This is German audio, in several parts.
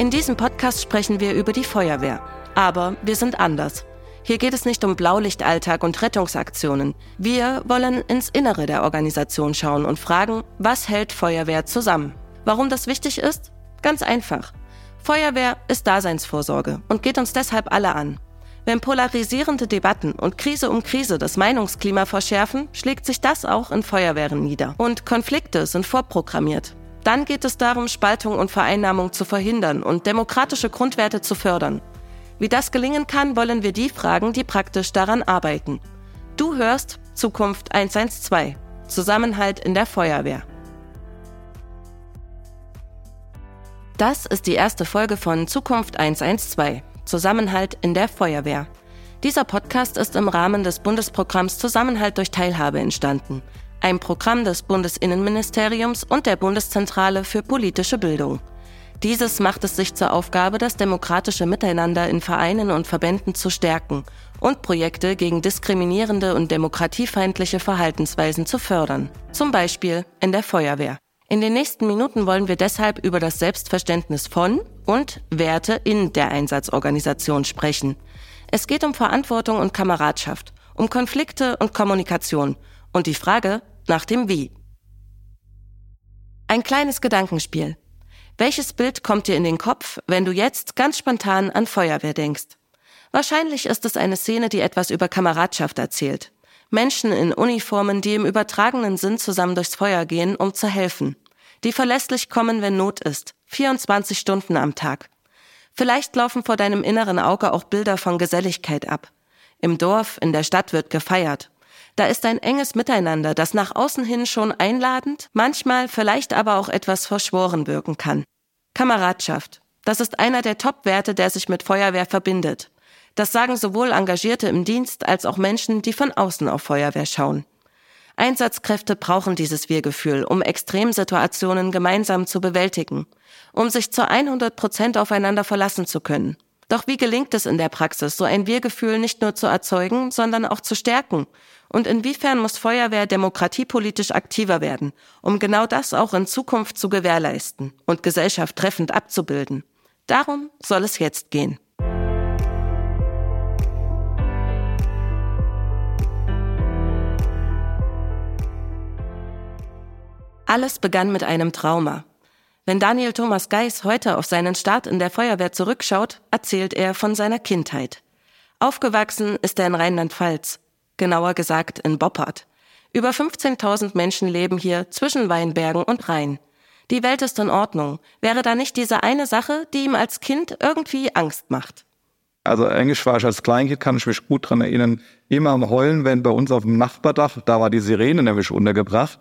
In diesem Podcast sprechen wir über die Feuerwehr. Aber wir sind anders. Hier geht es nicht um Blaulichtalltag und Rettungsaktionen. Wir wollen ins Innere der Organisation schauen und fragen, was hält Feuerwehr zusammen? Warum das wichtig ist? Ganz einfach. Feuerwehr ist Daseinsvorsorge und geht uns deshalb alle an. Wenn polarisierende Debatten und Krise um Krise das Meinungsklima verschärfen, schlägt sich das auch in Feuerwehren nieder. Und Konflikte sind vorprogrammiert. Dann geht es darum, Spaltung und Vereinnahmung zu verhindern und demokratische Grundwerte zu fördern. Wie das gelingen kann, wollen wir die fragen, die praktisch daran arbeiten. Du hörst Zukunft 112. Zusammenhalt in der Feuerwehr. Das ist die erste Folge von Zukunft 112. Zusammenhalt in der Feuerwehr. Dieser Podcast ist im Rahmen des Bundesprogramms Zusammenhalt durch Teilhabe entstanden. Ein Programm des Bundesinnenministeriums und der Bundeszentrale für politische Bildung. Dieses macht es sich zur Aufgabe, das demokratische Miteinander in Vereinen und Verbänden zu stärken und Projekte gegen diskriminierende und demokratiefeindliche Verhaltensweisen zu fördern. Zum Beispiel in der Feuerwehr. In den nächsten Minuten wollen wir deshalb über das Selbstverständnis von und Werte in der Einsatzorganisation sprechen. Es geht um Verantwortung und Kameradschaft, um Konflikte und Kommunikation und die Frage nach dem Wie. Ein kleines Gedankenspiel. Welches Bild kommt dir in den Kopf, wenn du jetzt ganz spontan an Feuerwehr denkst? Wahrscheinlich ist es eine Szene, die etwas über Kameradschaft erzählt. Menschen in Uniformen, die im übertragenen Sinn zusammen durchs Feuer gehen, um zu helfen. Die verlässlich kommen, wenn Not ist. 24 Stunden am Tag. Vielleicht laufen vor deinem inneren Auge auch Bilder von Geselligkeit ab. Im Dorf, in der Stadt wird gefeiert. Da ist ein enges Miteinander, das nach außen hin schon einladend, manchmal vielleicht aber auch etwas verschworen wirken kann. Kameradschaft. Das ist einer der Top-Werte, der sich mit Feuerwehr verbindet. Das sagen sowohl Engagierte im Dienst als auch Menschen, die von außen auf Feuerwehr schauen. Einsatzkräfte brauchen dieses Wir-Gefühl, um Extremsituationen gemeinsam zu bewältigen, um sich zu 100% aufeinander verlassen zu können. Doch wie gelingt es in der Praxis, so ein Wir-Gefühl nicht nur zu erzeugen, sondern auch zu stärken? Und inwiefern muss Feuerwehr demokratiepolitisch aktiver werden, um genau das auch in Zukunft zu gewährleisten und Gesellschaft treffend abzubilden? Darum soll es jetzt gehen. Alles begann mit einem Trauma. Wenn Daniel Thomas Geis heute auf seinen Start in der Feuerwehr zurückschaut, erzählt er von seiner Kindheit. Aufgewachsen ist er in Rheinland-Pfalz, genauer gesagt in Boppard. Über 15.000 Menschen leben hier zwischen Weinbergen und Rhein. Die Welt ist in Ordnung, wäre da nicht diese eine Sache, die ihm als Kind irgendwie Angst macht. Also eigentlich war ich als Kleinkind, kann ich mich gut daran erinnern, immer am Heulen, wenn bei uns auf dem Nachbardach, da war die Sirene nämlich untergebracht,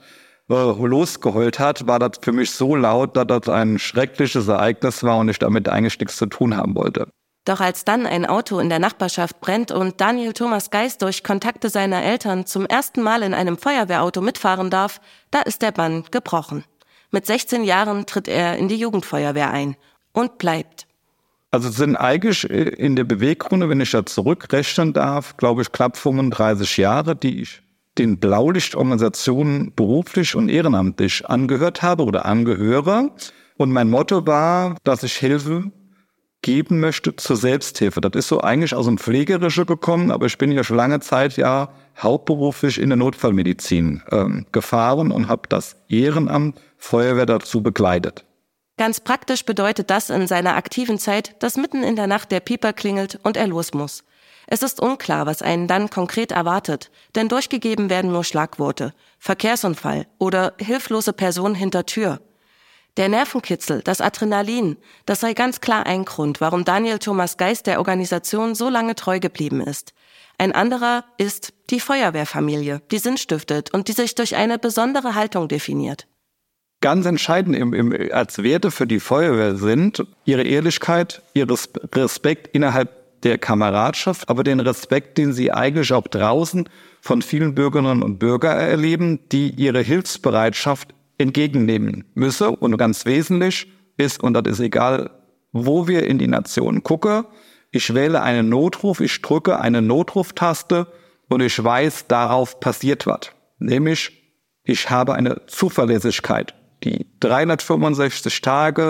losgeheult hat, war das für mich so laut, dass das ein schreckliches Ereignis war und ich damit eigentlich nichts zu tun haben wollte. Doch als dann ein Auto in der Nachbarschaft brennt und Daniel Thomas Geis durch Kontakte seiner Eltern zum ersten Mal in einem Feuerwehrauto mitfahren darf, da ist der Bann gebrochen. Mit 16 Jahren tritt er in die Jugendfeuerwehr ein und bleibt. Also es sind eigentlich in der Beweggründe, wenn ich da zurückrechnen darf, glaube ich, knapp 35 Jahre, die ich den Blaulichtorganisationen beruflich und ehrenamtlich angehört habe oder angehöre. Und mein Motto war, dass ich Hilfe geben möchte zur Selbsthilfe. Das ist so eigentlich aus dem Pflegerischen gekommen, aber ich bin ja schon lange Zeit hauptberuflich in der Notfallmedizin gefahren und habe das Ehrenamt Feuerwehr dazu begleitet. Ganz praktisch bedeutet das in seiner aktiven Zeit, dass mitten in der Nacht der Pieper klingelt und er los muss. Es ist unklar, was einen dann konkret erwartet, denn durchgegeben werden nur Schlagworte, Verkehrsunfall oder hilflose Person hinter Tür. Der Nervenkitzel, das Adrenalin, das sei ganz klar ein Grund, warum Daniel Thomas Geis der Organisation so lange treu geblieben ist. Ein anderer ist die Feuerwehrfamilie, die Sinn stiftet und die sich durch eine besondere Haltung definiert. Ganz entscheidend als Werte für die Feuerwehr sind ihre Ehrlichkeit, ihr Respekt innerhalb der Kameradschaft, aber den Respekt, den sie eigentlich auch draußen von vielen Bürgerinnen und Bürgern erleben, die ihre Hilfsbereitschaft entgegennehmen müsse. Und ganz wesentlich ist, und das ist egal, wo wir in die Nation gucken, ich wähle einen Notruf, ich drücke eine Notruftaste und ich weiß, darauf passiert was. Nämlich, ich habe eine Zuverlässigkeit, die 365 Tage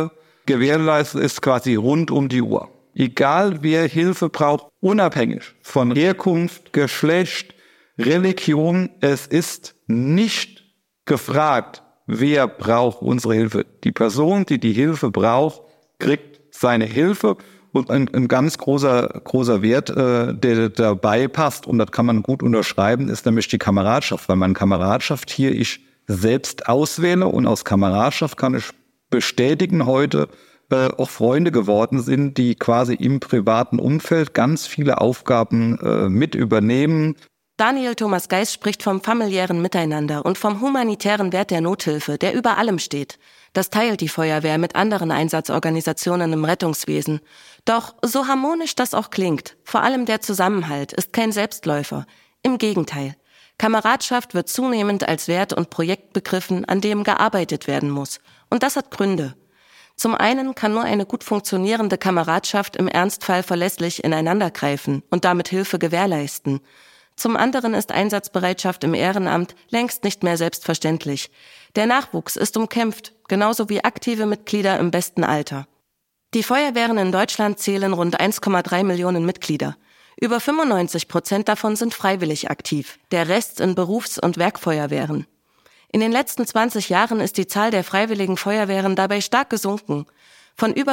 gewährleistet ist quasi rund um die Uhr. Egal wer Hilfe braucht, unabhängig von Herkunft, Geschlecht, Religion, es ist nicht gefragt, wer braucht unsere Hilfe. Die Person, die die Hilfe braucht, kriegt seine Hilfe. Und ein ganz großer Wert, der dabei passt, und das kann man gut unterschreiben, ist nämlich die Kameradschaft. Weil man Kameradschaft hier ich selbst auswähle, und aus Kameradschaft kann ich bestätigen heute, auch Freunde geworden sind, die quasi im privaten Umfeld ganz viele Aufgaben mit übernehmen. Daniel Thomas Geis spricht vom familiären Miteinander und vom humanitären Wert der Nothilfe, der über allem steht. Das teilt die Feuerwehr mit anderen Einsatzorganisationen im Rettungswesen. Doch so harmonisch das auch klingt, vor allem der Zusammenhalt ist kein Selbstläufer. Im Gegenteil. Kameradschaft wird zunehmend als Wert und Projekt begriffen, an dem gearbeitet werden muss. Und das hat Gründe. Zum einen kann nur eine gut funktionierende Kameradschaft im Ernstfall verlässlich ineinandergreifen und damit Hilfe gewährleisten. Zum anderen ist Einsatzbereitschaft im Ehrenamt längst nicht mehr selbstverständlich. Der Nachwuchs ist umkämpft, genauso wie aktive Mitglieder im besten Alter. Die Feuerwehren in Deutschland zählen rund 1,3 Millionen Mitglieder. Über 95% davon sind freiwillig aktiv, der Rest in Berufs- und Werkfeuerwehren. In den letzten 20 Jahren ist die Zahl der freiwilligen Feuerwehren dabei stark gesunken. Von über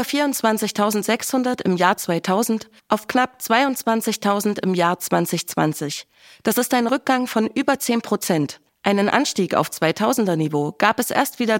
24.600 im Jahr 2000 auf knapp 22.000 im Jahr 2020. Das ist ein Rückgang von über 10%. Einen Anstieg auf 2000er-Niveau gab es erst wieder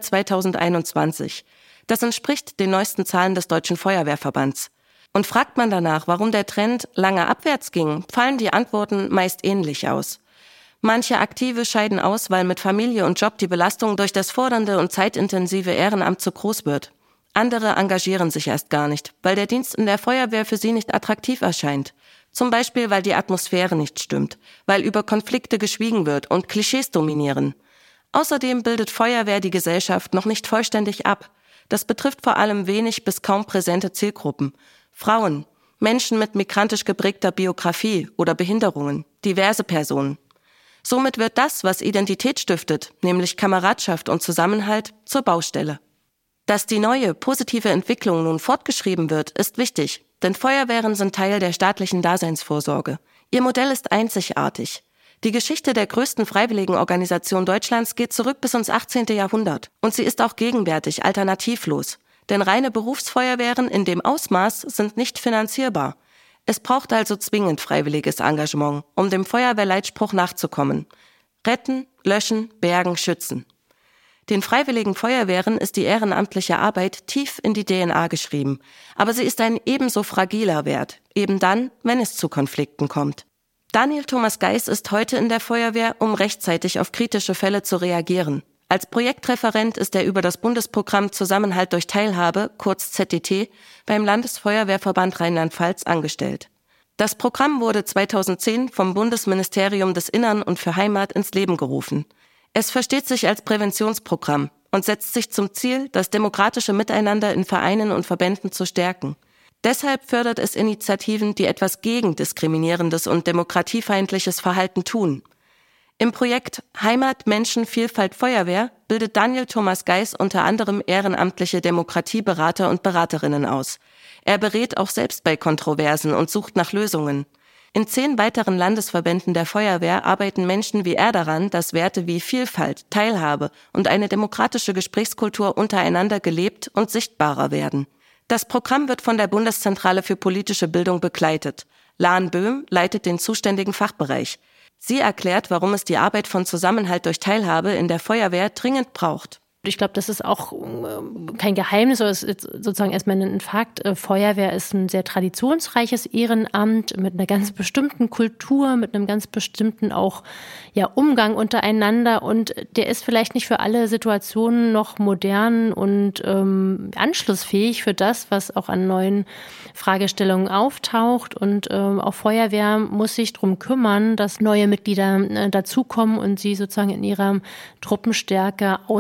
2021. Das entspricht den neuesten Zahlen des Deutschen Feuerwehrverbands. Und fragt man danach, warum der Trend lange abwärts ging, fallen die Antworten meist ähnlich aus. Manche Aktive scheiden aus, weil mit Familie und Job die Belastung durch das fordernde und zeitintensive Ehrenamt zu groß wird. Andere engagieren sich erst gar nicht, weil der Dienst in der Feuerwehr für sie nicht attraktiv erscheint. Zum Beispiel, weil die Atmosphäre nicht stimmt, weil über Konflikte geschwiegen wird und Klischees dominieren. Außerdem bildet Feuerwehr die Gesellschaft noch nicht vollständig ab. Das betrifft vor allem wenig bis kaum präsente Zielgruppen. Frauen, Menschen mit migrantisch geprägter Biografie oder Behinderungen, diverse Personen. Somit wird das, was Identität stiftet, nämlich Kameradschaft und Zusammenhalt, zur Baustelle. Dass die neue, positive Entwicklung nun fortgeschrieben wird, ist wichtig, denn Feuerwehren sind Teil der staatlichen Daseinsvorsorge. Ihr Modell ist einzigartig. Die Geschichte der größten Freiwilligenorganisation Deutschlands geht zurück bis ins 18. Jahrhundert und sie ist auch gegenwärtig alternativlos. Denn reine Berufsfeuerwehren in dem Ausmaß sind nicht finanzierbar. Es braucht also zwingend freiwilliges Engagement, um dem Feuerwehrleitspruch nachzukommen. Retten, löschen, bergen, schützen. Den freiwilligen Feuerwehren ist die ehrenamtliche Arbeit tief in die DNA geschrieben. Aber sie ist ein ebenso fragiler Wert, eben dann, wenn es zu Konflikten kommt. Daniel Thomas Geis ist heute in der Feuerwehr, um rechtzeitig auf kritische Fälle zu reagieren. Als Projektreferent ist er über das Bundesprogramm Zusammenhalt durch Teilhabe, kurz ZDT, beim Landesfeuerwehrverband Rheinland-Pfalz angestellt. Das Programm wurde 2010 vom Bundesministerium des Innern und für Heimat ins Leben gerufen. Es versteht sich als Präventionsprogramm und setzt sich zum Ziel, das demokratische Miteinander in Vereinen und Verbänden zu stärken. Deshalb fördert es Initiativen, die etwas gegen diskriminierendes und demokratiefeindliches Verhalten tun. Im Projekt Heimat, Menschen, Vielfalt, Feuerwehr bildet Daniel Thomas Geis unter anderem ehrenamtliche Demokratieberater und Beraterinnen aus. Er berät auch selbst bei Kontroversen und sucht nach Lösungen. In 10 weiteren Landesverbänden der Feuerwehr arbeiten Menschen wie er daran, dass Werte wie Vielfalt, Teilhabe und eine demokratische Gesprächskultur untereinander gelebt und sichtbarer werden. Das Programm wird von der Bundeszentrale für politische Bildung begleitet. Lahn Böhm leitet den zuständigen Fachbereich. Sie erklärt, warum es die Arbeit von Zusammenhalt durch Teilhabe in der Feuerwehr dringend braucht. Ich glaube, das ist auch kein Geheimnis, oder es ist sozusagen erstmal ein Fakt. Feuerwehr ist ein sehr traditionsreiches Ehrenamt mit einer ganz bestimmten Kultur, mit einem ganz bestimmten auch Umgang untereinander. Und der ist vielleicht nicht für alle Situationen noch modern und anschlussfähig für das, was auch an neuen Fragestellungen auftaucht. Und auch Feuerwehr muss sich darum kümmern, dass neue Mitglieder dazukommen und sie sozusagen in ihrer Truppenstärke ausreichend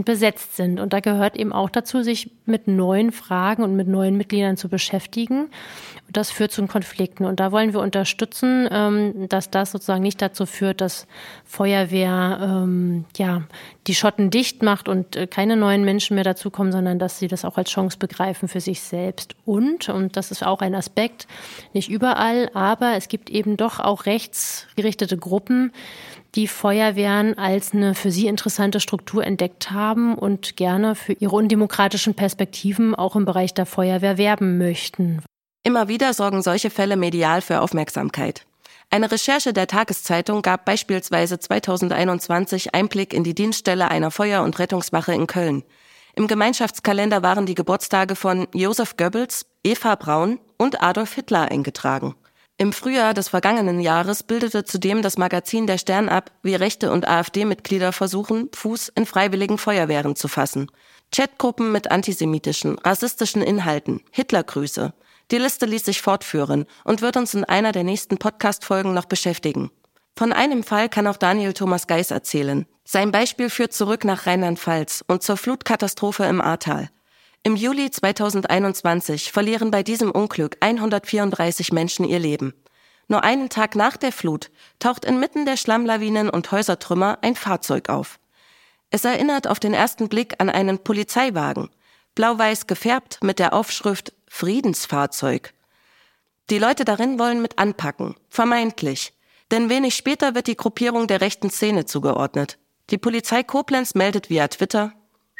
besetzt sind. Und da gehört eben auch dazu, sich mit neuen Fragen und mit neuen Mitgliedern zu beschäftigen. Und das führt zu Konflikten. Und da wollen wir unterstützen, dass das sozusagen nicht dazu führt, dass Feuerwehr die Schotten dicht macht und keine neuen Menschen mehr dazukommen, sondern dass sie das auch als Chance begreifen für sich selbst. Und das ist auch ein Aspekt, nicht überall, aber es gibt eben doch auch rechtsgerichtete Gruppen, die Feuerwehren als eine für sie interessante Struktur entdeckt haben und gerne für ihre undemokratischen Perspektiven auch im Bereich der Feuerwehr werben möchten. Immer wieder sorgen solche Fälle medial für Aufmerksamkeit. Eine Recherche der Tageszeitung gab beispielsweise 2021 Einblick in die Dienststelle einer Feuer- und Rettungswache in Köln. Im Gemeinschaftskalender waren die Geburtstage von Josef Goebbels, Eva Braun und Adolf Hitler eingetragen. Im Frühjahr des vergangenen Jahres bildete zudem das Magazin Der Stern ab, wie Rechte- und AfD-Mitglieder versuchen, Fuß in freiwilligen Feuerwehren zu fassen. Chatgruppen mit antisemitischen, rassistischen Inhalten, Hitlergrüße. Die Liste ließ sich fortführen und wird uns in einer der nächsten Podcast-Folgen noch beschäftigen. Von einem Fall kann auch Daniel Thomas Geis erzählen. Sein Beispiel führt zurück nach Rheinland-Pfalz und zur Flutkatastrophe im Ahrtal. Im Juli 2021 verlieren bei diesem Unglück 134 Menschen ihr Leben. Nur einen Tag nach der Flut taucht inmitten der Schlammlawinen und Häusertrümmer ein Fahrzeug auf. Es erinnert auf den ersten Blick an einen Polizeiwagen, blau-weiß gefärbt mit der Aufschrift Friedensfahrzeug. Die Leute darin wollen mit anpacken, vermeintlich. Denn wenig später wird die Gruppierung der rechten Szene zugeordnet. Die Polizei Koblenz meldet via Twitter: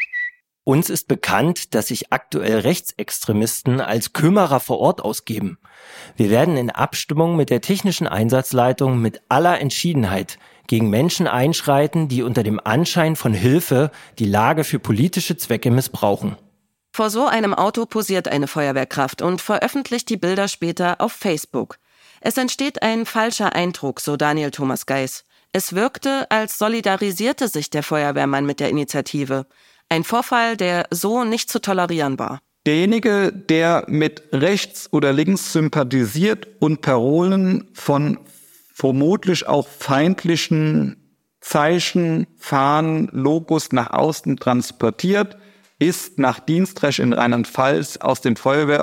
Uns ist bekannt, dass sich aktuell Rechtsextremisten als Kümmerer vor Ort ausgeben. Wir werden in Abstimmung mit der technischen Einsatzleitung mit aller Entschiedenheit gegen Menschen einschreiten, die unter dem Anschein von Hilfe die Lage für politische Zwecke missbrauchen. Vor so einem Auto posiert eine Feuerwehrkraft und veröffentlicht die Bilder später auf Facebook. Es entsteht ein falscher Eindruck, so Daniel Thomas Geis. Es wirkte, als solidarisierte sich der Feuerwehrmann mit der Initiative. Ein Vorfall, der so nicht zu tolerieren war. Derjenige, der mit rechts oder links sympathisiert und Parolen von vermutlich auch feindlichen Zeichen, Fahnen, Logos nach außen transportiert, ist nach Dienstrecht in Rheinland-Pfalz aus dem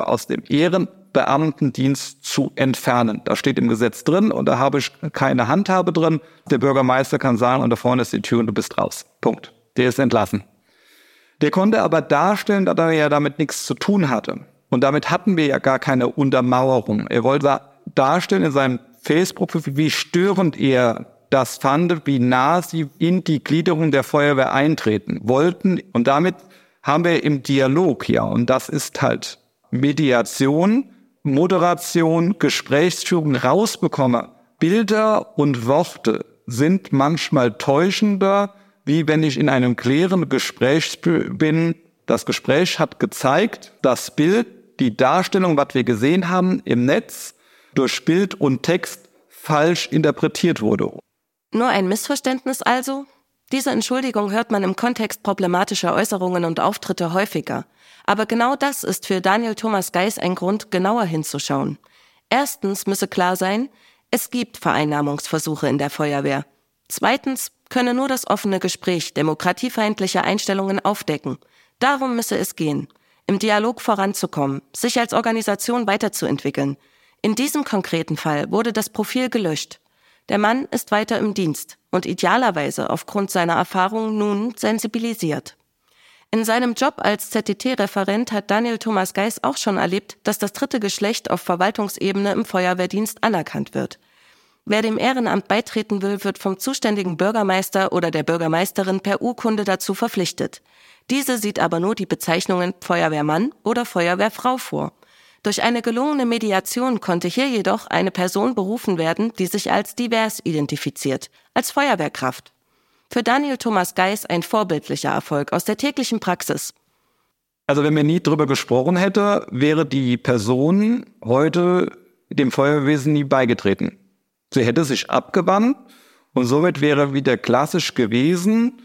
Ehrenbeamtendienst zu entfernen. Da steht im Gesetz drin und da habe ich keine Handhabe drin. Der Bürgermeister kann sagen, und da vorne ist die Tür und du bist raus. Punkt. Der ist entlassen. Der konnte aber darstellen, dass er ja damit nichts zu tun hatte. Und damit hatten wir ja gar keine Untermauerung. Er wollte darstellen in seinem Facebook-Profil, wie störend er das fand, wie nah sie in die Gliederung der Feuerwehr eintreten wollten. Und damit haben wir im Dialog, ja, und das ist halt Mediation, Moderation, Gesprächsführung rausbekommen. Bilder und Worte sind manchmal täuschender, wie wenn ich in einem klärenden Gespräch bin. Das Gespräch hat gezeigt, das Bild, die Darstellung, was wir gesehen haben im Netz, durch Bild und Text falsch interpretiert wurde. Nur ein Missverständnis also? Diese Entschuldigung hört man im Kontext problematischer Äußerungen und Auftritte häufiger. Aber genau das ist für Daniel Thomas Geis ein Grund, genauer hinzuschauen. Erstens müsse klar sein, es gibt Vereinnahmungsversuche in der Feuerwehr. Zweitens könne nur das offene Gespräch demokratiefeindliche Einstellungen aufdecken. Darum müsse es gehen, im Dialog voranzukommen, sich als Organisation weiterzuentwickeln. In diesem konkreten Fall wurde das Profil gelöscht. Der Mann ist weiter im Dienst und idealerweise aufgrund seiner Erfahrung nun sensibilisiert. In seinem Job als ZTT-Referent hat Daniel Thomas Geis auch schon erlebt, dass das dritte Geschlecht auf Verwaltungsebene im Feuerwehrdienst anerkannt wird. Wer dem Ehrenamt beitreten will, wird vom zuständigen Bürgermeister oder der Bürgermeisterin per Urkunde dazu verpflichtet. Diese sieht aber nur die Bezeichnungen Feuerwehrmann oder Feuerwehrfrau vor. Durch eine gelungene Mediation konnte hier jedoch eine Person berufen werden, die sich als divers identifiziert, als Feuerwehrkraft. Für Daniel Thomas Geis ein vorbildlicher Erfolg aus der täglichen Praxis. Also wenn wir nie drüber gesprochen hätte, wäre die Person heute dem Feuerwehrwesen nie beigetreten. Sie hätte sich abgewandt und somit wäre wieder klassisch gewesen,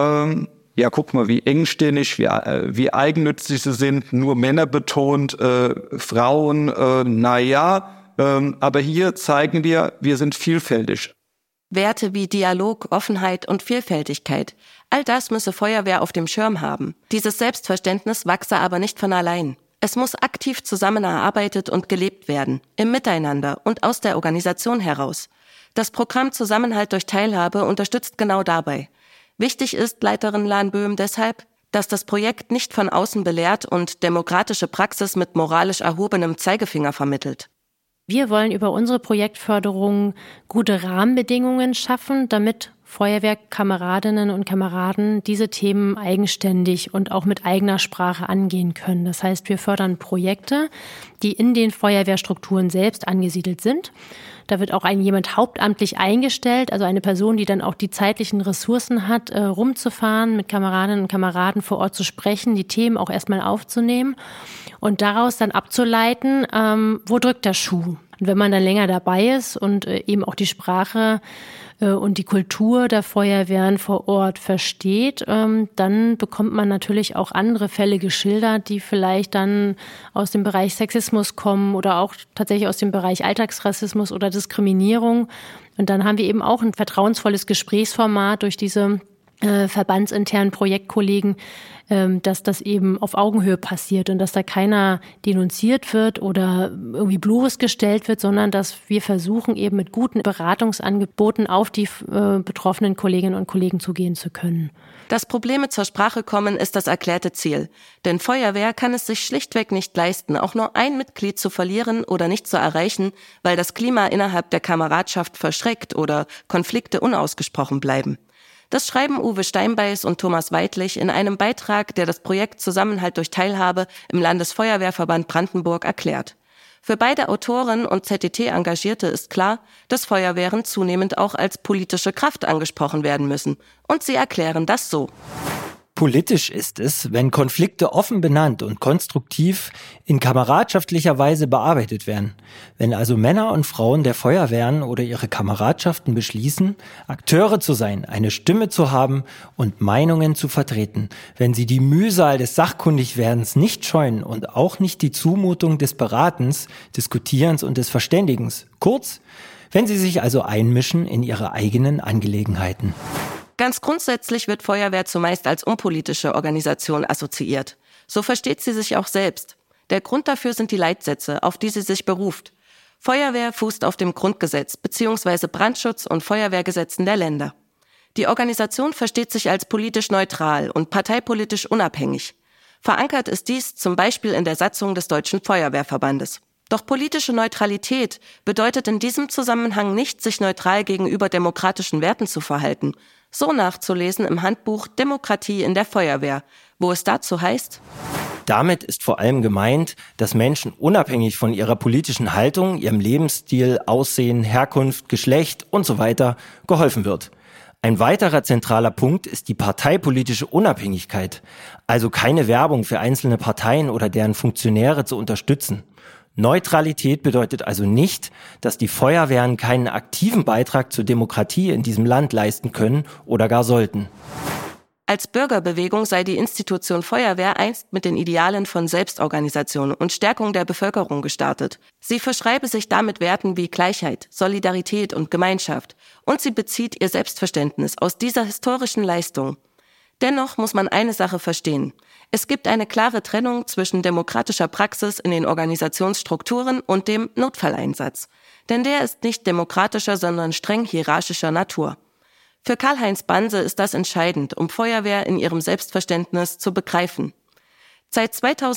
ja, guck mal, wie engstirnig, wie eigennützig sie sind, nur Männer betont, Frauen, aber hier zeigen wir sind vielfältig. Werte wie Dialog, Offenheit und Vielfältigkeit, all das müsse Feuerwehr auf dem Schirm haben. Dieses Selbstverständnis wachse aber nicht von allein. Es muss aktiv zusammen erarbeitet und gelebt werden, im Miteinander und aus der Organisation heraus. Das Programm Zusammenhalt durch Teilhabe unterstützt genau dabei. Wichtig ist, Leiterin Lahn-Böhm, deshalb, dass das Projekt nicht von außen belehrt und demokratische Praxis mit moralisch erhobenem Zeigefinger vermittelt. Wir wollen über unsere Projektförderung gute Rahmenbedingungen schaffen, damit Feuerwehrkameradinnen und Kameraden diese Themen eigenständig und auch mit eigener Sprache angehen können. Das heißt, wir fördern Projekte, die in den Feuerwehrstrukturen selbst angesiedelt sind. Da wird auch jemand hauptamtlich eingestellt, also eine Person, die dann auch die zeitlichen Ressourcen hat, rumzufahren, mit Kameradinnen und Kameraden vor Ort zu sprechen, die Themen auch erstmal aufzunehmen und daraus dann abzuleiten, wo drückt der Schuh. Und wenn man dann länger dabei ist und eben auch die Sprache und die Kultur der Feuerwehren vor Ort versteht, dann bekommt man natürlich auch andere Fälle geschildert, die vielleicht dann aus dem Bereich Sexismus kommen oder auch tatsächlich aus dem Bereich Alltagsrassismus oder Diskriminierung. Und dann haben wir eben auch ein vertrauensvolles Gesprächsformat durch diese verbandsinternen Projektkollegen, dass das eben auf Augenhöhe passiert und dass da keiner denunziert wird oder irgendwie bloßgestellt wird, sondern dass wir versuchen, eben mit guten Beratungsangeboten auf die betroffenen Kolleginnen und Kollegen zugehen zu können. Dass Probleme zur Sprache kommen, ist das erklärte Ziel. Denn Feuerwehr kann es sich schlichtweg nicht leisten, auch nur ein Mitglied zu verlieren oder nicht zu erreichen, weil das Klima innerhalb der Kameradschaft verschreckt oder Konflikte unausgesprochen bleiben. Das schreiben Uwe Steinbeiß und Thomas Weidlich in einem Beitrag, der das Projekt Zusammenhalt durch Teilhabe im Landesfeuerwehrverband Brandenburg erklärt. Für beide Autoren und ZDT-Engagierte ist klar, dass Feuerwehren zunehmend auch als politische Kraft angesprochen werden müssen. Und sie erklären das so. Politisch ist es, wenn Konflikte offen benannt und konstruktiv in kameradschaftlicher Weise bearbeitet werden. Wenn also Männer und Frauen der Feuerwehren oder ihre Kameradschaften beschließen, Akteure zu sein, eine Stimme zu haben und Meinungen zu vertreten. Wenn sie die Mühsal des Sachkundigwerdens nicht scheuen und auch nicht die Zumutung des Beratens, Diskutierens und des Verständigens. Kurz, wenn sie sich also einmischen in ihre eigenen Angelegenheiten. Ganz grundsätzlich wird Feuerwehr zumeist als unpolitische Organisation assoziiert. So versteht sie sich auch selbst. Der Grund dafür sind die Leitsätze, auf die sie sich beruft. Feuerwehr fußt auf dem Grundgesetz bzw. Brandschutz- und Feuerwehrgesetzen der Länder. Die Organisation versteht sich als politisch neutral und parteipolitisch unabhängig. Verankert ist dies zum Beispiel in der Satzung des Deutschen Feuerwehrverbandes. Doch politische Neutralität bedeutet in diesem Zusammenhang nicht, sich neutral gegenüber demokratischen Werten zu verhalten. So nachzulesen im Handbuch Demokratie in der Feuerwehr, wo es dazu heißt: Damit ist vor allem gemeint, dass Menschen unabhängig von ihrer politischen Haltung, ihrem Lebensstil, Aussehen, Herkunft, Geschlecht und so weiter geholfen wird. Ein weiterer zentraler Punkt ist die parteipolitische Unabhängigkeit, also keine Werbung für einzelne Parteien oder deren Funktionäre zu unterstützen. Neutralität bedeutet also nicht, dass die Feuerwehren keinen aktiven Beitrag zur Demokratie in diesem Land leisten können oder gar sollten. Als Bürgerbewegung sei die Institution Feuerwehr einst mit den Idealen von Selbstorganisation und Stärkung der Bevölkerung gestartet. Sie verschreibe sich damit Werten wie Gleichheit, Solidarität und Gemeinschaft und sie bezieht ihr Selbstverständnis aus dieser historischen Leistung. Dennoch muss man eine Sache verstehen. Es gibt eine klare Trennung zwischen demokratischer Praxis in den Organisationsstrukturen und dem Notfalleinsatz. Denn der ist nicht demokratischer, sondern streng hierarchischer Natur. Für Karl-Heinz Banse ist das entscheidend, um Feuerwehr in ihrem Selbstverständnis zu begreifen. Seit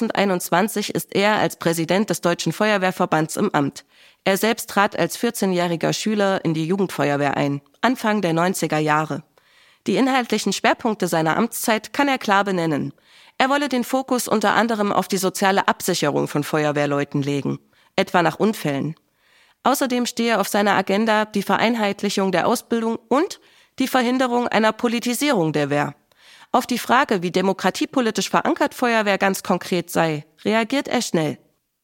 2021 ist er als Präsident des Deutschen Feuerwehrverbands im Amt. Er selbst trat als 14-jähriger Schüler in die Jugendfeuerwehr ein, Anfang der 90er Jahre. Die inhaltlichen Schwerpunkte seiner Amtszeit kann er klar benennen. Er wolle den Fokus unter anderem auf die soziale Absicherung von Feuerwehrleuten legen, etwa nach Unfällen. Außerdem stehe auf seiner Agenda die Vereinheitlichung der Ausbildung und die Verhinderung einer Politisierung der Wehr. Auf die Frage, wie demokratiepolitisch verankert Feuerwehr ganz konkret sei, reagiert er schnell.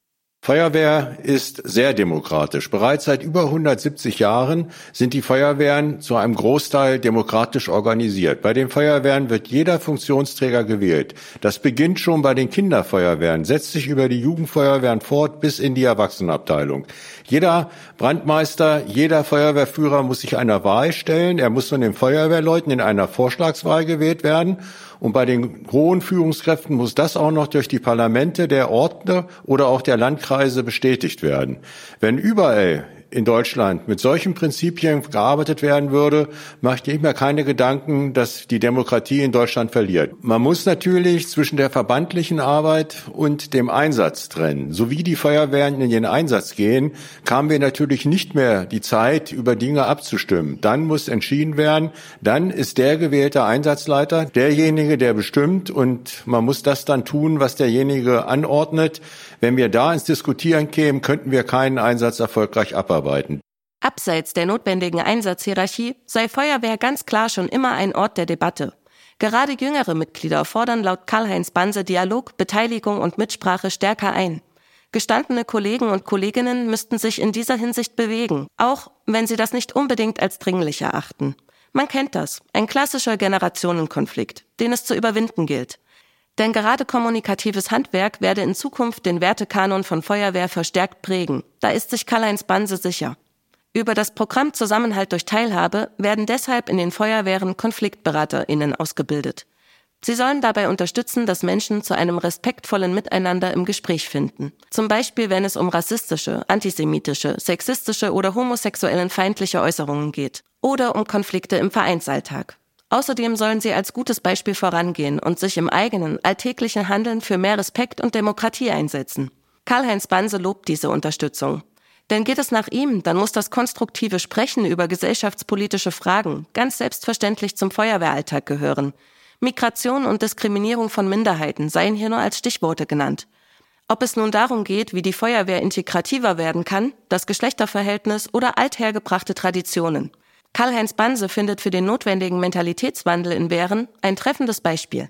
Feuerwehr ist sehr demokratisch. Bereits seit über 170 Jahren sind die Feuerwehren zu einem Großteil demokratisch organisiert. Bei den Feuerwehren wird jeder Funktionsträger gewählt. Das beginnt schon bei den Kinderfeuerwehren, setzt sich über die Jugendfeuerwehren fort bis in die Erwachsenenabteilung. Jeder Brandmeister, jeder Feuerwehrführer muss sich einer Wahl stellen. Er muss von den Feuerwehrleuten in einer Vorschlagswahl gewählt werden. Und bei den hohen Führungskräften muss das auch noch durch die Parlamente der Orte oder auch der Landkreise bestätigt werden. Wenn überall in Deutschland mit solchen Prinzipien gearbeitet werden würde, mache ich mir keine Gedanken, dass die Demokratie in Deutschland verliert. Man muss natürlich zwischen der verbandlichen Arbeit und dem Einsatz trennen. So wie die Feuerwehren in den Einsatz gehen, kamen wir natürlich nicht mehr die Zeit, über Dinge abzustimmen. Dann muss entschieden werden, dann ist der gewählte Einsatzleiter derjenige, der bestimmt, und man muss das dann tun, was derjenige anordnet. Wenn wir da ins Diskutieren kämen, könnten wir keinen Einsatz erfolgreich abarbeiten. Abseits der notwendigen Einsatzhierarchie sei Feuerwehr ganz klar schon immer ein Ort der Debatte. Gerade jüngere Mitglieder fordern laut Karl-Heinz Banse Dialog, Beteiligung und Mitsprache stärker ein. Gestandene Kollegen und Kolleginnen müssten sich in dieser Hinsicht bewegen, auch wenn sie das nicht unbedingt als dringlich erachten. Man kennt das, ein klassischer Generationenkonflikt, den es zu überwinden gilt. Denn gerade kommunikatives Handwerk werde in Zukunft den Wertekanon von Feuerwehr verstärkt prägen. Da ist sich Karl-Heinz Banse sicher. Über das Programm Zusammenhalt durch Teilhabe werden deshalb in den Feuerwehren KonfliktberaterInnen ausgebildet. Sie sollen dabei unterstützen, dass Menschen zu einem respektvollen Miteinander im Gespräch finden. Zum Beispiel, wenn es um rassistische, antisemitische, sexistische oder homosexuellenfeindliche Äußerungen geht. Oder um Konflikte im Vereinsalltag. Außerdem sollen sie als gutes Beispiel vorangehen und sich im eigenen, alltäglichen Handeln für mehr Respekt und Demokratie einsetzen. Karl-Heinz Banse lobt diese Unterstützung. Denn geht es nach ihm, dann muss das konstruktive Sprechen über gesellschaftspolitische Fragen ganz selbstverständlich zum Feuerwehralltag gehören. Migration und Diskriminierung von Minderheiten seien hier nur als Stichworte genannt. Ob es nun darum geht, wie die Feuerwehr integrativer werden kann, das Geschlechterverhältnis oder althergebrachte Traditionen. Karl-Heinz Banse findet für den notwendigen Mentalitätswandel in Wehren ein treffendes Beispiel.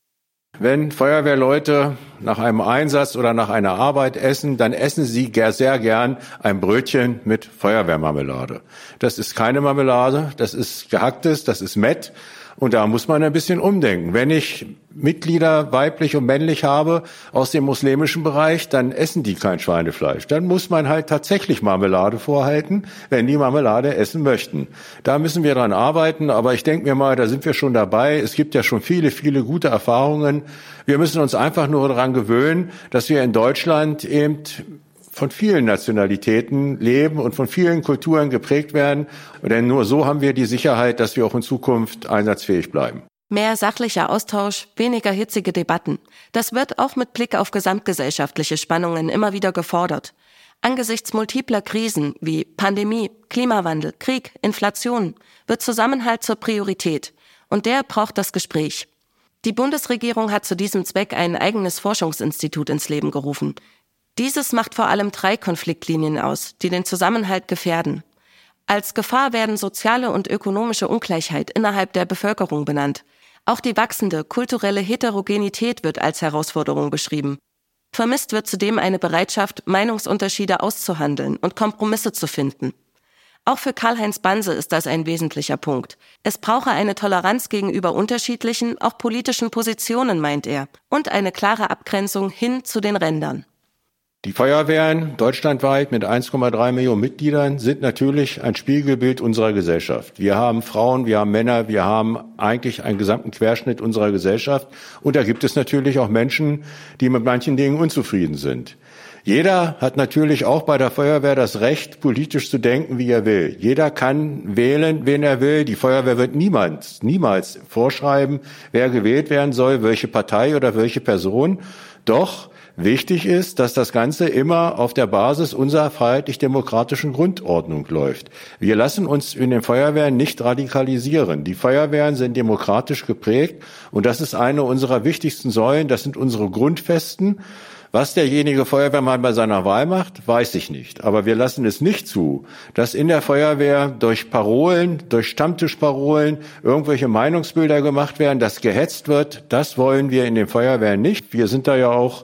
Wenn Feuerwehrleute nach einem Einsatz oder nach einer Arbeit essen, dann essen sie sehr gern ein Brötchen mit Feuerwehrmarmelade. Das ist keine Marmelade, das ist gehacktes, das ist Mett. Und da muss man ein bisschen umdenken. Wenn ich Mitglieder weiblich und männlich habe aus dem muslimischen Bereich, dann essen die kein Schweinefleisch. Dann muss man halt tatsächlich Marmelade vorhalten, wenn die Marmelade essen möchten. Da müssen wir dran arbeiten, aber ich denke mir mal, da sind wir schon dabei. Es gibt ja schon viele gute Erfahrungen. Wir müssen uns einfach nur daran gewöhnen, dass wir in Deutschland eben von vielen Nationalitäten leben und von vielen Kulturen geprägt werden. Denn nur so haben wir die Sicherheit, dass wir auch in Zukunft einsatzfähig bleiben. Mehr sachlicher Austausch, weniger hitzige Debatten. Das wird auch mit Blick auf gesamtgesellschaftliche Spannungen immer wieder gefordert. Angesichts multipler Krisen wie Pandemie, Klimawandel, Krieg, Inflation wird Zusammenhalt zur Priorität. Und der braucht das Gespräch. Die Bundesregierung hat zu diesem Zweck ein eigenes Forschungsinstitut ins Leben gerufen. Dieses macht vor allem 3 Konfliktlinien aus, die den Zusammenhalt gefährden. Als Gefahr werden soziale und ökonomische Ungleichheit innerhalb der Bevölkerung benannt. Auch die wachsende kulturelle Heterogenität wird als Herausforderung beschrieben. Vermisst wird zudem eine Bereitschaft, Meinungsunterschiede auszuhandeln und Kompromisse zu finden. Auch für Karl-Heinz Banse ist das ein wesentlicher Punkt. Es brauche eine Toleranz gegenüber unterschiedlichen, auch politischen Positionen, meint er, und eine klare Abgrenzung hin zu den Rändern. Die Feuerwehren deutschlandweit mit 1,3 Millionen Mitgliedern sind natürlich ein Spiegelbild unserer Gesellschaft. Wir haben Frauen, wir haben Männer, wir haben eigentlich einen gesamten Querschnitt unserer Gesellschaft. Und da gibt es natürlich auch Menschen, die mit manchen Dingen unzufrieden sind. Jeder hat natürlich auch bei der Feuerwehr das Recht, politisch zu denken, wie er will. Jeder kann wählen, wen er will. Die Feuerwehr wird niemals vorschreiben, wer gewählt werden soll, welche Partei oder welche Person. Doch wichtig ist, dass das Ganze immer auf der Basis unserer freiheitlich-demokratischen Grundordnung läuft. Wir lassen uns in den Feuerwehren nicht radikalisieren. Die Feuerwehren sind demokratisch geprägt und das ist eine unserer wichtigsten Säulen. Das sind unsere Grundfesten. Was derjenige Feuerwehrmann bei seiner Wahl macht, weiß ich nicht. Aber wir lassen es nicht zu, dass in der Feuerwehr durch Parolen, durch Stammtischparolen irgendwelche Meinungsbilder gemacht werden, dass gehetzt wird. Das wollen wir in den Feuerwehren nicht. Wir sind da ja auch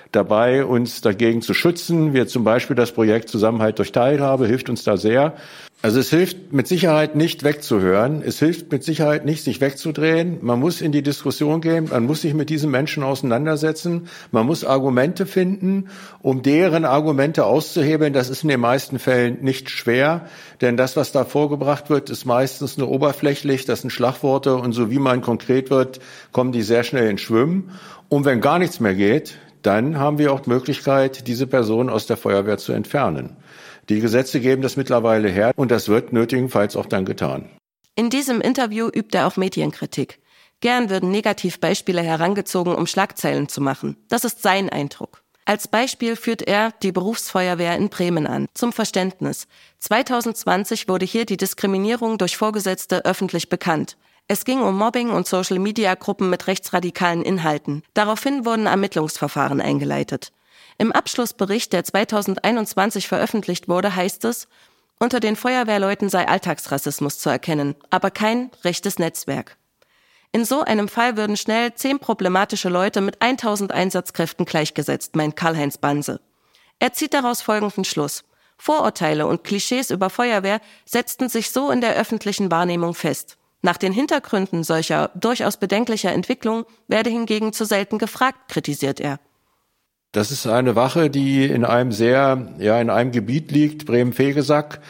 dabei, uns dagegen zu schützen. Wir zum Beispiel das Projekt Zusammenhalt durch Teilhabe hilft uns da sehr. Also es hilft mit Sicherheit nicht wegzuhören. Es hilft mit Sicherheit nicht, sich wegzudrehen. Man muss in die Diskussion gehen. Man muss sich mit diesen Menschen auseinandersetzen. Man muss Argumente finden, um deren Argumente auszuhebeln. Das ist in den meisten Fällen nicht schwer, denn das, was da vorgebracht wird, ist meistens nur oberflächlich. Das sind Schlagworte und so wie man konkret wird, kommen die sehr schnell ins Schwimmen. Und wenn gar nichts mehr geht, dann haben wir auch die Möglichkeit, diese Person aus der Feuerwehr zu entfernen. Die Gesetze geben das mittlerweile her und das wird nötigenfalls auch dann getan. In diesem Interview übt er auch Medienkritik. Gern würden Negativbeispiele herangezogen, um Schlagzeilen zu machen. Das ist sein Eindruck. Als Beispiel führt er die Berufsfeuerwehr in Bremen an. Zum Verständnis: 2020 wurde hier die Diskriminierung durch Vorgesetzte öffentlich bekannt. Es ging um Mobbing und Social-Media-Gruppen mit rechtsradikalen Inhalten. Daraufhin wurden Ermittlungsverfahren eingeleitet. Im Abschlussbericht, der 2021 veröffentlicht wurde, heißt es, unter den Feuerwehrleuten sei Alltagsrassismus zu erkennen, aber kein rechtes Netzwerk. In so einem Fall würden schnell 10 problematische Leute mit 1000 Einsatzkräften gleichgesetzt, meint Karl-Heinz Banse. Er zieht daraus folgenden Schluss: Vorurteile und Klischees über Feuerwehr setzten sich so in der öffentlichen Wahrnehmung fest. Nach den Hintergründen solcher durchaus bedenklicher Entwicklung werde hingegen zu selten gefragt, kritisiert er. Das ist eine Wache, die in einem Gebiet liegt, Bremen-Vegesack,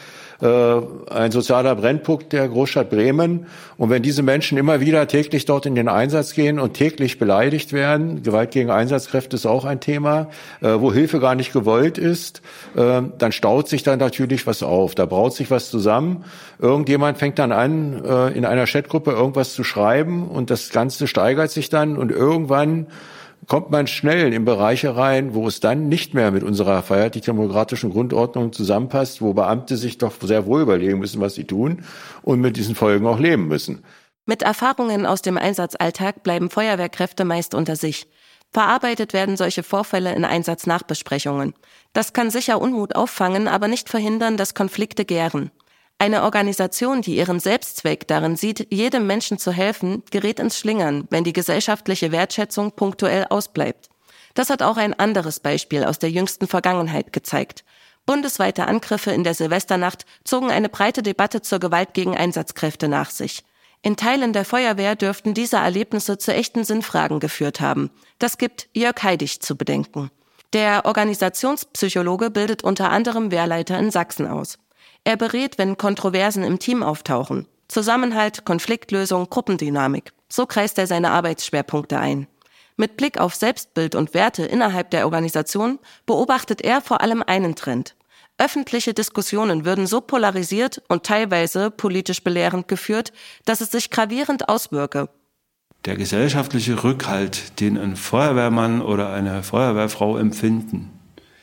ein sozialer Brennpunkt der Großstadt Bremen. Und wenn diese Menschen immer wieder täglich dort in den Einsatz gehen und täglich beleidigt werden, Gewalt gegen Einsatzkräfte ist auch ein Thema, wo Hilfe gar nicht gewollt ist, dann staut sich dann natürlich was auf. Da braut sich was zusammen. Irgendjemand fängt dann an, in einer Chatgruppe irgendwas zu schreiben und das Ganze steigert sich dann und irgendwann kommt man schnell in Bereiche rein, wo es dann nicht mehr mit unserer freiheitlich-demokratischen Grundordnung zusammenpasst, wo Beamte sich doch sehr wohl überlegen müssen, was sie tun und mit diesen Folgen auch leben müssen. Mit Erfahrungen aus dem Einsatzalltag bleiben Feuerwehrkräfte meist unter sich. Verarbeitet werden solche Vorfälle in Einsatznachbesprechungen. Das kann sicher Unmut auffangen, aber nicht verhindern, dass Konflikte gären. Eine Organisation, die ihren Selbstzweck darin sieht, jedem Menschen zu helfen, gerät ins Schlingern, wenn die gesellschaftliche Wertschätzung punktuell ausbleibt. Das hat auch ein anderes Beispiel aus der jüngsten Vergangenheit gezeigt. Bundesweite Angriffe in der Silvesternacht zogen eine breite Debatte zur Gewalt gegen Einsatzkräfte nach sich. In Teilen der Feuerwehr dürften diese Erlebnisse zu echten Sinnfragen geführt haben. Das gibt Jörg Heidig zu bedenken. Der Organisationspsychologe bildet unter anderem Wehrleiter in Sachsen aus. Er berät, wenn Kontroversen im Team auftauchen. Zusammenhalt, Konfliktlösung, Gruppendynamik. So kreist er seine Arbeitsschwerpunkte ein. Mit Blick auf Selbstbild und Werte innerhalb der Organisation beobachtet er vor allem einen Trend. Öffentliche Diskussionen würden so polarisiert und teilweise politisch belehrend geführt, dass es sich gravierend auswirke. Der gesellschaftliche Rückhalt, den ein Feuerwehrmann oder eine Feuerwehrfrau empfinden,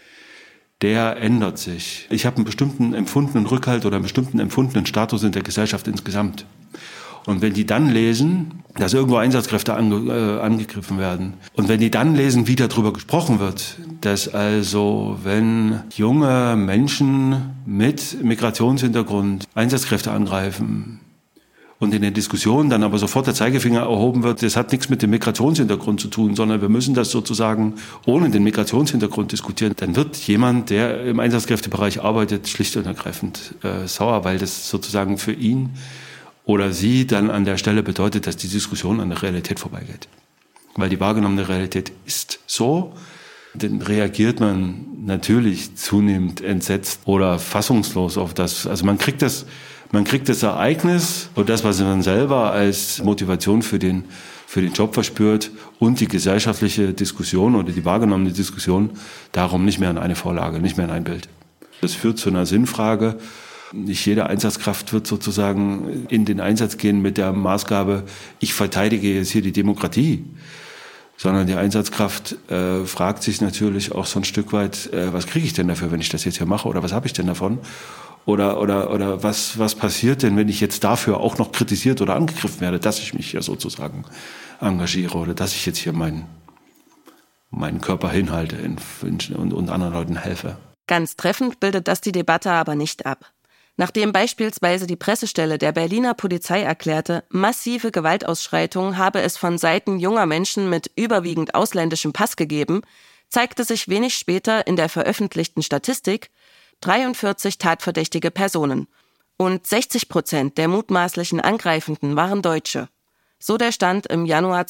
der ändert sich. Ich habe einen bestimmten empfundenen Rückhalt oder einen bestimmten empfundenen Status in der Gesellschaft insgesamt. Und wenn die dann lesen, dass irgendwo Einsatzkräfte angegriffen werden, und wenn die dann lesen, wie darüber gesprochen wird, dass also, wenn junge Menschen mit Migrationshintergrund Einsatzkräfte angreifen, und in den Diskussionen dann aber sofort der Zeigefinger erhoben wird, das hat nichts mit dem Migrationshintergrund zu tun, sondern wir müssen das sozusagen ohne den Migrationshintergrund diskutieren, dann wird jemand, der im Einsatzkräftebereich arbeitet, schlicht und ergreifend sauer, weil das sozusagen für ihn oder sie dann an der Stelle bedeutet, dass die Diskussion an der Realität vorbeigeht. Weil die wahrgenommene Realität ist so, dann reagiert man natürlich zunehmend entsetzt oder fassungslos auf das. Also man kriegt das Ereignis und das, was man selber als Motivation für den Job verspürt und die gesellschaftliche Diskussion oder die wahrgenommene Diskussion darum nicht mehr in eine Vorlage, nicht mehr in ein Bild. Das führt zu einer Sinnfrage. Nicht jede Einsatzkraft wird sozusagen in den Einsatz gehen mit der Maßgabe, ich verteidige jetzt hier die Demokratie. Sondern die Einsatzkraft fragt sich natürlich auch so ein Stück weit, was kriege ich denn dafür, wenn ich das jetzt hier mache oder was habe ich denn davon? Oder was passiert denn, wenn ich jetzt dafür auch noch kritisiert oder angegriffen werde, dass ich mich ja sozusagen engagiere oder dass ich jetzt hier meinen Körper hinhalte und anderen Leuten helfe. Ganz treffend bildet das die Debatte aber nicht ab. Nachdem beispielsweise die Pressestelle der Berliner Polizei erklärte, massive Gewaltausschreitungen habe es von Seiten junger Menschen mit überwiegend ausländischem Pass gegeben, zeigte sich wenig später in der veröffentlichten Statistik 43 tatverdächtige Personen und 60% der mutmaßlichen Angreifenden waren Deutsche. So der Stand im Januar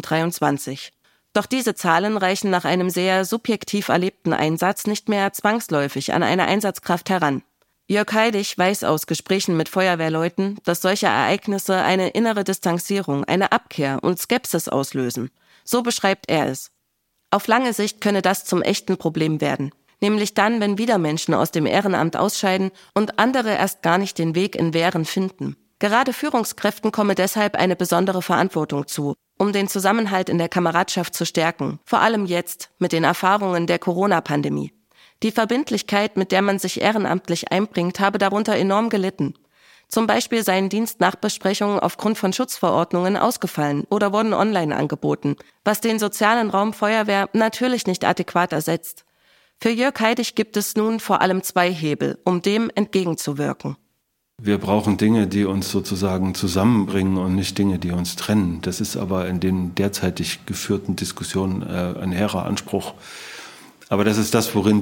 2023. Doch diese Zahlen reichen nach einem sehr subjektiv erlebten Einsatz nicht mehr zwangsläufig an eine Einsatzkraft heran. Jörg Heidig weiß aus Gesprächen mit Feuerwehrleuten, dass solche Ereignisse eine innere Distanzierung, eine Abkehr und Skepsis auslösen. So beschreibt er es. Auf lange Sicht könne das zum echten Problem werden. Nämlich dann, wenn wieder Menschen aus dem Ehrenamt ausscheiden und andere erst gar nicht den Weg in Wehren finden. Gerade Führungskräften komme deshalb eine besondere Verantwortung zu, um den Zusammenhalt in der Kameradschaft zu stärken, vor allem jetzt mit den Erfahrungen der Corona-Pandemie. Die Verbindlichkeit, mit der man sich ehrenamtlich einbringt, habe darunter enorm gelitten. Zum Beispiel seien Dienstnachbesprechungen aufgrund von Schutzverordnungen ausgefallen oder wurden online angeboten, was den sozialen Raum Feuerwehr natürlich nicht adäquat ersetzt. Für Jörg Heidig gibt es nun vor allem 2 Hebel, um dem entgegenzuwirken. Wir brauchen Dinge, die uns sozusagen zusammenbringen und nicht Dinge, die uns trennen. Das ist aber in den derzeitig geführten Diskussionen ein hehrer Anspruch. Aber das ist das, worin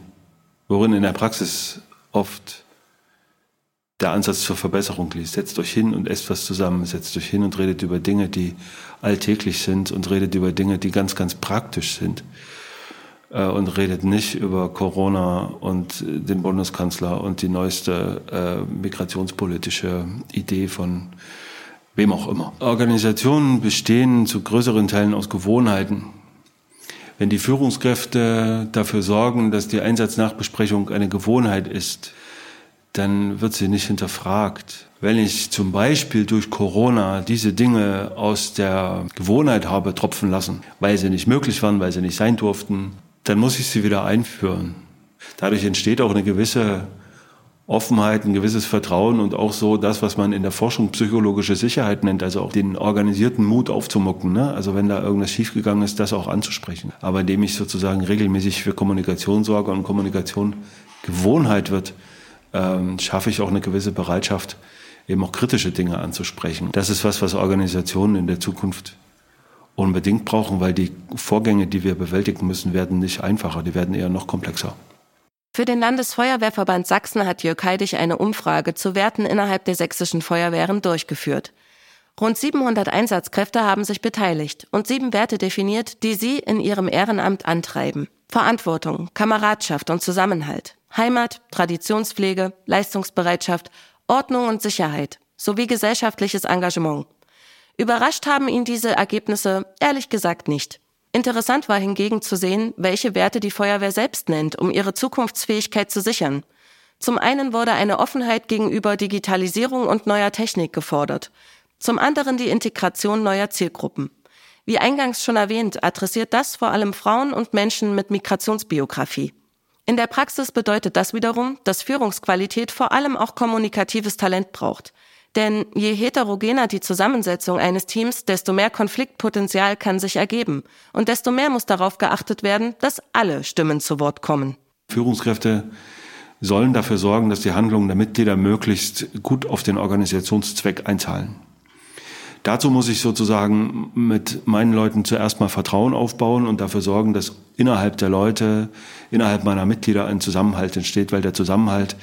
in der Praxis oft der Ansatz zur Verbesserung liegt. Setzt euch hin und esst was zusammen. Setzt euch hin und redet über Dinge, die alltäglich sind und redet über Dinge, die ganz, ganz praktisch sind. Und redet nicht über Corona und den Bundeskanzler und die neueste migrationspolitische Idee von wem auch immer. Organisationen bestehen zu größeren Teilen aus Gewohnheiten. Wenn die Führungskräfte dafür sorgen, dass die Einsatznachbesprechung eine Gewohnheit ist, dann wird sie nicht hinterfragt. Wenn ich zum Beispiel durch Corona diese Dinge aus der Gewohnheit habe tropfen lassen, weil sie nicht möglich waren, weil sie nicht sein durften, dann muss ich sie wieder einführen. Dadurch entsteht auch eine gewisse Offenheit, ein gewisses Vertrauen und auch so das, was man in der Forschung psychologische Sicherheit nennt, also auch den organisierten Mut aufzumucken, ne? Also wenn da irgendwas schiefgegangen ist, das auch anzusprechen. Aber indem ich sozusagen regelmäßig für Kommunikation sorge und Kommunikation Gewohnheit wird, schaffe ich auch eine gewisse Bereitschaft, eben auch kritische Dinge anzusprechen. Das ist was Organisationen in der Zukunft unbedingt brauchen, weil die Vorgänge, die wir bewältigen müssen, werden nicht einfacher, die werden eher noch komplexer. Für den Landesfeuerwehrverband Sachsen hat Jörg Heidig eine Umfrage zu Werten innerhalb der sächsischen Feuerwehren durchgeführt. Rund 700 Einsatzkräfte haben sich beteiligt und 7 Werte definiert, die sie in ihrem Ehrenamt antreiben. Verantwortung, Kameradschaft und Zusammenhalt, Heimat, Traditionspflege, Leistungsbereitschaft, Ordnung und Sicherheit sowie gesellschaftliches Engagement. Überrascht haben ihn diese Ergebnisse ehrlich gesagt nicht. Interessant war hingegen zu sehen, welche Werte die Feuerwehr selbst nennt, um ihre Zukunftsfähigkeit zu sichern. Zum einen wurde eine Offenheit gegenüber Digitalisierung und neuer Technik gefordert. Zum anderen die Integration neuer Zielgruppen. Wie eingangs schon erwähnt, adressiert das vor allem Frauen und Menschen mit Migrationsbiografie. In der Praxis bedeutet das wiederum, dass Führungsqualität vor allem auch kommunikatives Talent braucht. Denn je heterogener die Zusammensetzung eines Teams, desto mehr Konfliktpotenzial kann sich ergeben. Und desto mehr muss darauf geachtet werden, dass alle Stimmen zu Wort kommen. Führungskräfte sollen dafür sorgen, dass die Handlungen der Mitglieder möglichst gut auf den Organisationszweck einzahlen. Dazu muss ich sozusagen mit meinen Leuten zuerst mal Vertrauen aufbauen und dafür sorgen, dass innerhalb der Leute, innerhalb meiner Mitglieder ein Zusammenhalt entsteht, weil der Zusammenhalt,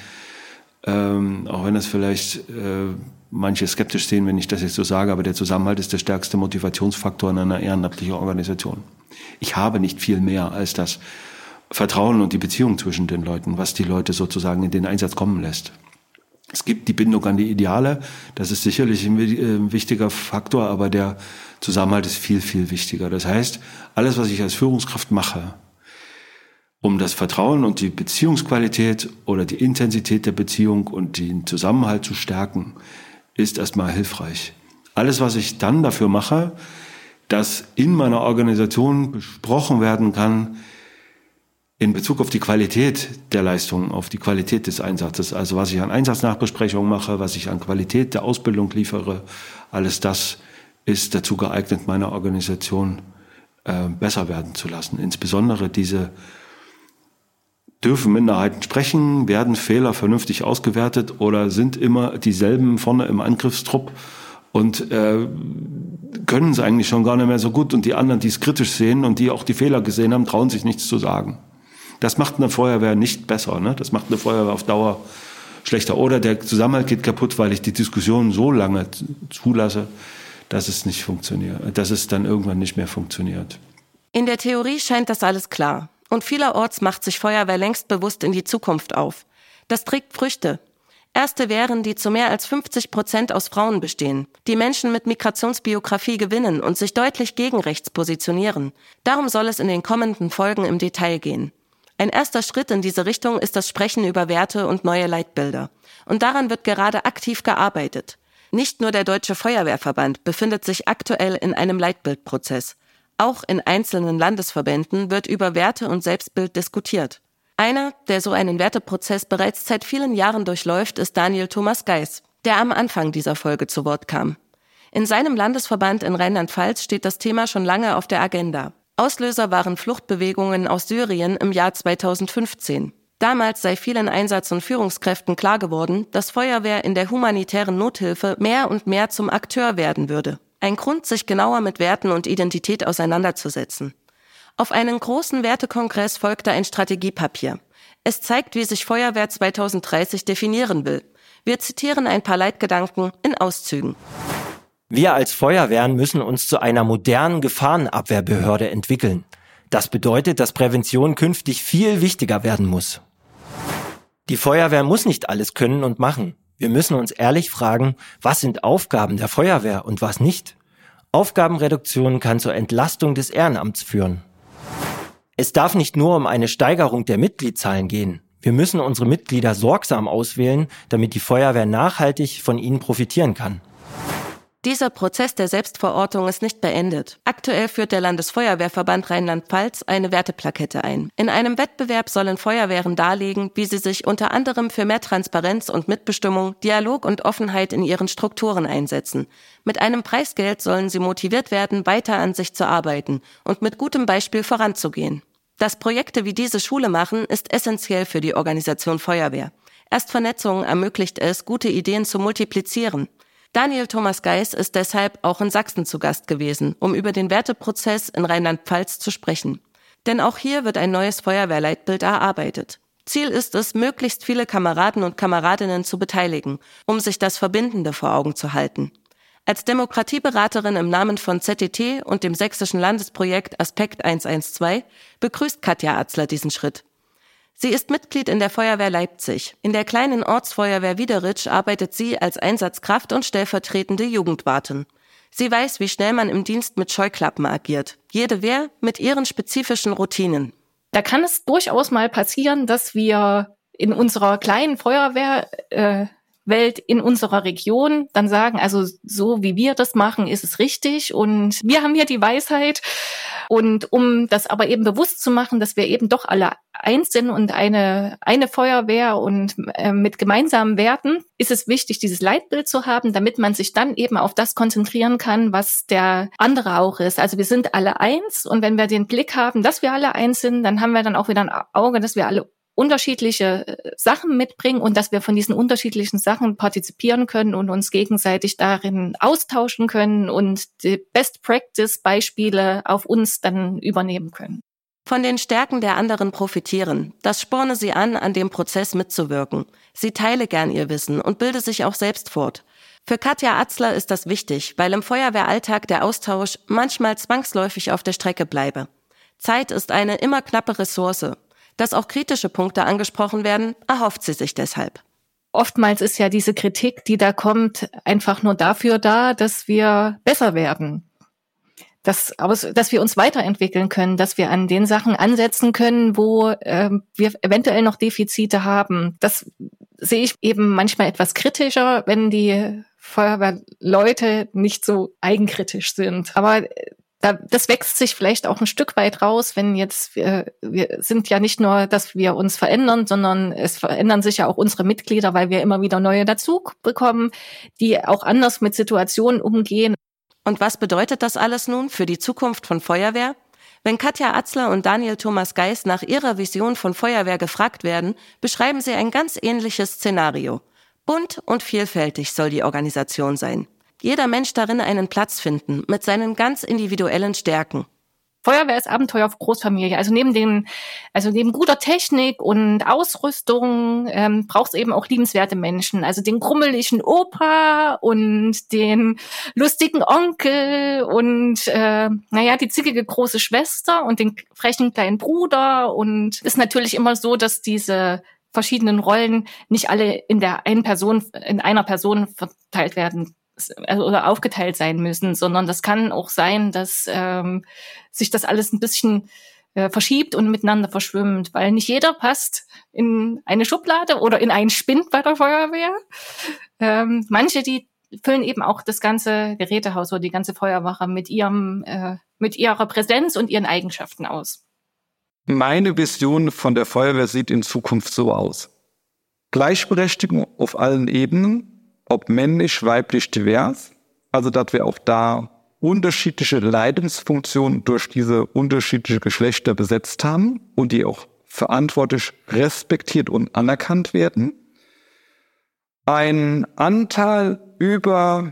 auch wenn das vielleicht manche skeptisch sehen, wenn ich das jetzt so sage, aber der Zusammenhalt ist der stärkste Motivationsfaktor in einer ehrenamtlichen Organisation. Ich habe nicht viel mehr als das Vertrauen und die Beziehung zwischen den Leuten, was die Leute sozusagen in den Einsatz kommen lässt. Es gibt die Bindung an die Ideale, das ist sicherlich ein wichtiger Faktor, aber der Zusammenhalt ist viel, viel wichtiger. Das heißt, alles, was ich als Führungskraft mache, um das Vertrauen und die Beziehungsqualität oder die Intensität der Beziehung und den Zusammenhalt zu stärken, ist erstmal hilfreich. Alles, was ich dann dafür mache, dass in meiner Organisation besprochen werden kann, in Bezug auf die Qualität der Leistung, auf die Qualität des Einsatzes, also was ich an Einsatznachbesprechungen mache, was ich an Qualität der Ausbildung liefere, alles das ist dazu geeignet, meine Organisation besser werden zu lassen. Insbesondere diese dürfen Minderheiten sprechen, werden Fehler vernünftig ausgewertet oder sind immer dieselben vorne im Angriffstrupp und können können es eigentlich schon gar nicht mehr so gut und die anderen, die es kritisch sehen und die auch die Fehler gesehen haben, trauen sich nichts zu sagen. Das macht eine Feuerwehr nicht besser, ne? Das macht eine Feuerwehr auf Dauer schlechter. Oder der Zusammenhalt geht kaputt, weil ich die Diskussion so lange zulasse, dass es nicht funktioniert, dass es dann irgendwann nicht mehr funktioniert. In der Theorie scheint das alles klar. Und vielerorts macht sich Feuerwehr längst bewusst in die Zukunft auf. Das trägt Früchte. Erste Wehren, die zu mehr als 50% aus Frauen bestehen, die Menschen mit Migrationsbiografie gewinnen und sich deutlich gegen rechts positionieren. Darum soll es in den kommenden Folgen im Detail gehen. Ein erster Schritt in diese Richtung ist das Sprechen über Werte und neue Leitbilder. Und daran wird gerade aktiv gearbeitet. Nicht nur der Deutsche Feuerwehrverband befindet sich aktuell in einem Leitbildprozess. Auch in einzelnen Landesverbänden wird über Werte und Selbstbild diskutiert. Einer, der so einen Werteprozess bereits seit vielen Jahren durchläuft, ist Daniel Thomas Geis, der am Anfang dieser Folge zu Wort kam. In seinem Landesverband in Rheinland-Pfalz steht das Thema schon lange auf der Agenda. Auslöser waren Fluchtbewegungen aus Syrien im Jahr 2015. Damals sei vielen Einsatz- und Führungskräften klar geworden, dass Feuerwehr in der humanitären Nothilfe mehr und mehr zum Akteur werden würde. Ein Grund, sich genauer mit Werten und Identität auseinanderzusetzen. Auf einen großen Wertekongress folgte ein Strategiepapier. Es zeigt, wie sich Feuerwehr 2030 definieren will. Wir zitieren ein paar Leitgedanken in Auszügen. Wir als Feuerwehren müssen uns zu einer modernen Gefahrenabwehrbehörde entwickeln. Das bedeutet, dass Prävention künftig viel wichtiger werden muss. Die Feuerwehr muss nicht alles können und machen. Wir müssen uns ehrlich fragen, was sind Aufgaben der Feuerwehr und was nicht? Aufgabenreduktion kann zur Entlastung des Ehrenamts führen. Es darf nicht nur um eine Steigerung der Mitgliedszahlen gehen. Wir müssen unsere Mitglieder sorgsam auswählen, damit die Feuerwehr nachhaltig von ihnen profitieren kann. Dieser Prozess der Selbstverortung ist nicht beendet. Aktuell führt der Landesfeuerwehrverband Rheinland-Pfalz eine Werteplakette ein. In einem Wettbewerb sollen Feuerwehren darlegen, wie sie sich unter anderem für mehr Transparenz und Mitbestimmung, Dialog und Offenheit in ihren Strukturen einsetzen. Mit einem Preisgeld sollen sie motiviert werden, weiter an sich zu arbeiten und mit gutem Beispiel voranzugehen. Dass Projekte wie diese Schule machen, ist essentiell für die Organisation Feuerwehr. Erst Vernetzung ermöglicht es, gute Ideen zu multiplizieren. Daniel Thomas Geis ist deshalb auch in Sachsen zu Gast gewesen, um über den Werteprozess in Rheinland-Pfalz zu sprechen. Denn auch hier wird ein neues Feuerwehrleitbild erarbeitet. Ziel ist es, möglichst viele Kameraden und Kameradinnen zu beteiligen, um sich das Verbindende vor Augen zu halten. Als Demokratieberaterin im Namen von ZDT und dem sächsischen Landesprojekt Aspekt 112 begrüßt Katja Atzler diesen Schritt. Sie ist Mitglied in der Feuerwehr Leipzig. In der kleinen Ortsfeuerwehr Wiederitsch arbeitet sie als Einsatzkraft und stellvertretende Jugendwartin. Sie weiß, wie schnell man im Dienst mit Scheuklappen agiert. Jede Wehr mit ihren spezifischen Routinen. Da kann es durchaus mal passieren, dass wir in unserer kleinen Feuerwehrwelt in unserer Region dann sagen, also so wie wir das machen, ist es richtig und wir haben hier die Weisheit. Und um das aber eben bewusst zu machen, dass wir eben doch alle eins sind und eine Feuerwehr und mit gemeinsamen Werten, ist es wichtig, dieses Leitbild zu haben, damit man sich dann eben auf das konzentrieren kann, was der andere auch ist. Also wir sind alle eins und wenn wir den Blick haben, dass wir alle eins sind, dann haben wir dann auch wieder ein Auge, dass wir alle unterschiedliche Sachen mitbringen und dass wir von diesen unterschiedlichen Sachen partizipieren können und uns gegenseitig darin austauschen können und die Best-Practice-Beispiele auf uns dann übernehmen können. Von den Stärken der anderen profitieren. Das sporne sie an dem Prozess mitzuwirken. Sie teile gern ihr Wissen und bilde sich auch selbst fort. Für Katja Atzler ist das wichtig, weil im Feuerwehralltag der Austausch manchmal zwangsläufig auf der Strecke bleibe. Zeit ist eine immer knappe Ressource. Dass auch kritische Punkte angesprochen werden, erhofft sie sich deshalb. Oftmals ist ja diese Kritik, die da kommt, einfach nur dafür da, dass wir besser werden. Dass wir uns weiterentwickeln können, dass wir an den Sachen ansetzen können, wo wir eventuell noch Defizite haben. Das sehe ich eben manchmal etwas kritischer, wenn die Feuerwehrleute nicht so eigenkritisch sind. Aber das wächst sich vielleicht auch ein Stück weit raus, wenn jetzt, wir sind ja nicht nur, dass wir uns verändern, sondern es verändern sich ja auch unsere Mitglieder, weil wir immer wieder neue dazu bekommen, die auch anders mit Situationen umgehen. Und was bedeutet das alles nun für die Zukunft von Feuerwehr? Wenn Katja Atzler und Daniel Thomas Geis nach ihrer Vision von Feuerwehr gefragt werden, beschreiben sie ein ganz ähnliches Szenario. Bunt und vielfältig soll die Organisation sein. Jeder Mensch darin einen Platz finden, mit seinen ganz individuellen Stärken. Feuerwehr ist Abenteuer für Großfamilie. Also neben guter Technik und Ausrüstung braucht es eben auch liebenswerte Menschen. Also den krummeligen Opa und den lustigen Onkel und die zickige große Schwester und den frechen kleinen Bruder. Und es ist natürlich immer so, dass diese verschiedenen Rollen nicht alle in einer Person verteilt werden oder aufgeteilt sein müssen, sondern das kann auch sein, dass sich das alles ein bisschen verschiebt und miteinander verschwimmt, weil nicht jeder passt in eine Schublade oder in einen Spind bei der Feuerwehr. Manche, die füllen eben auch das ganze Gerätehaus oder die ganze Feuerwache mit ihrer Präsenz und ihren Eigenschaften aus. Meine Vision von der Feuerwehr sieht in Zukunft so aus. Gleichberechtigung auf allen Ebenen, ob männlich, weiblich, divers, also dass wir auch da unterschiedliche Leitungsfunktionen durch diese unterschiedlichen Geschlechter besetzt haben und die auch verantwortlich respektiert und anerkannt werden. Ein Anteil über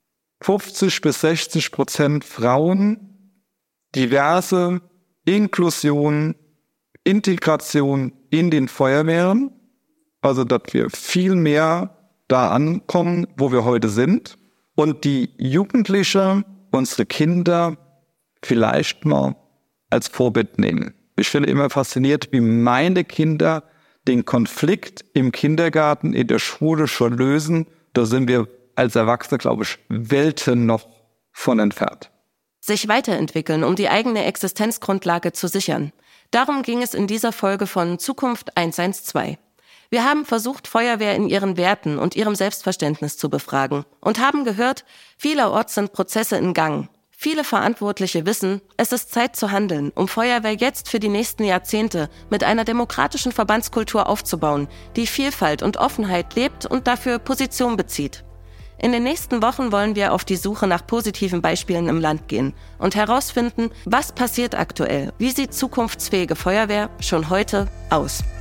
50-60% Frauen, diverse Inklusion, Integration in den Feuerwehren, also dass wir viel mehr da ankommen, wo wir heute sind und die Jugendlichen, unsere Kinder vielleicht mal als Vorbild nehmen. Ich finde immer fasziniert, wie meine Kinder den Konflikt im Kindergarten, in der Schule schon lösen. Da sind wir als Erwachsene, glaube ich, Welten noch von entfernt. Sich weiterentwickeln, um die eigene Existenzgrundlage zu sichern. Darum ging es in dieser Folge von Zukunft 112. Wir haben versucht, Feuerwehr in ihren Werten und ihrem Selbstverständnis zu befragen und haben gehört, vielerorts sind Prozesse in Gang. Viele Verantwortliche wissen, es ist Zeit zu handeln, um Feuerwehr jetzt für die nächsten Jahrzehnte mit einer demokratischen Verbandskultur aufzubauen, die Vielfalt und Offenheit lebt und dafür Position bezieht. In den nächsten Wochen wollen wir auf die Suche nach positiven Beispielen im Land gehen und herausfinden, was passiert aktuell, wie sieht zukunftsfähige Feuerwehr schon heute aus.